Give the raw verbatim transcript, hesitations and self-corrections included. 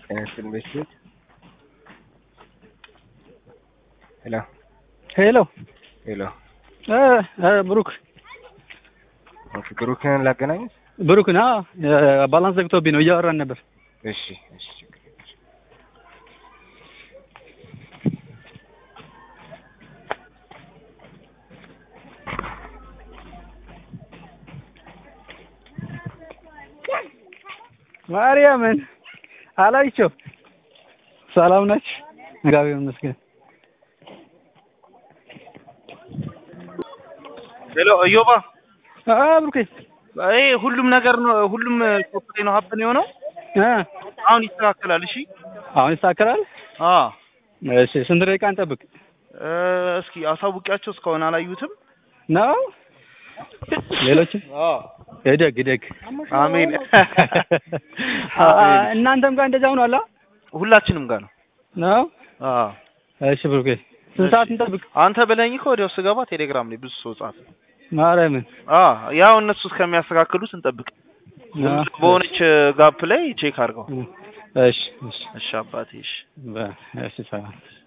Cancel message. Hello. Hello. Hello. اه ብሩክ ኦኬ ብሩክን ላገናኝ ብሩክና ባላንስ ዘግቶብኝ ነው እያወራን ነበር። እሺ እሺ ማርያምን አላይቸው ሰላም ነች እግዚአብሔር ይመስገን። ሄሎ እዮባ አዎ ብሩክ አይ ሁሉም ነገር ነው ሁሉም ሾፕ ላይ ነው ሀፕን የሆነው እ አሁን ይስተካከላል። እሺ አሁን ይስተካከላል። አዎ እሺ ስንት ደቂቃ እንጠብቅ? እስኪ አሳውቂያቸው እስካሁን አላዩትም ነው ሌሎች አዎ እደግ እደግ አሜን እናንተም ጋር እንደዛው ነው አላ ሁላችንም ጋር ነው ነው አዎ እሺ ብሩክ ስንት ሰዓት እንጠብቅ? አንተ በለኝ እኮ ወዲያው ስገባ ቴሌግራም ላይ ብዙ ሰው ጻፈ። ማርያምን አዎ ያው እነሱ እስከሚያስተካክሉት እንጠብቅ። በሆነች ጋፕ ላይ ቼክ አድርገው። እሺ እሺ እሺ አባቴ እሺ እሺ ሰላም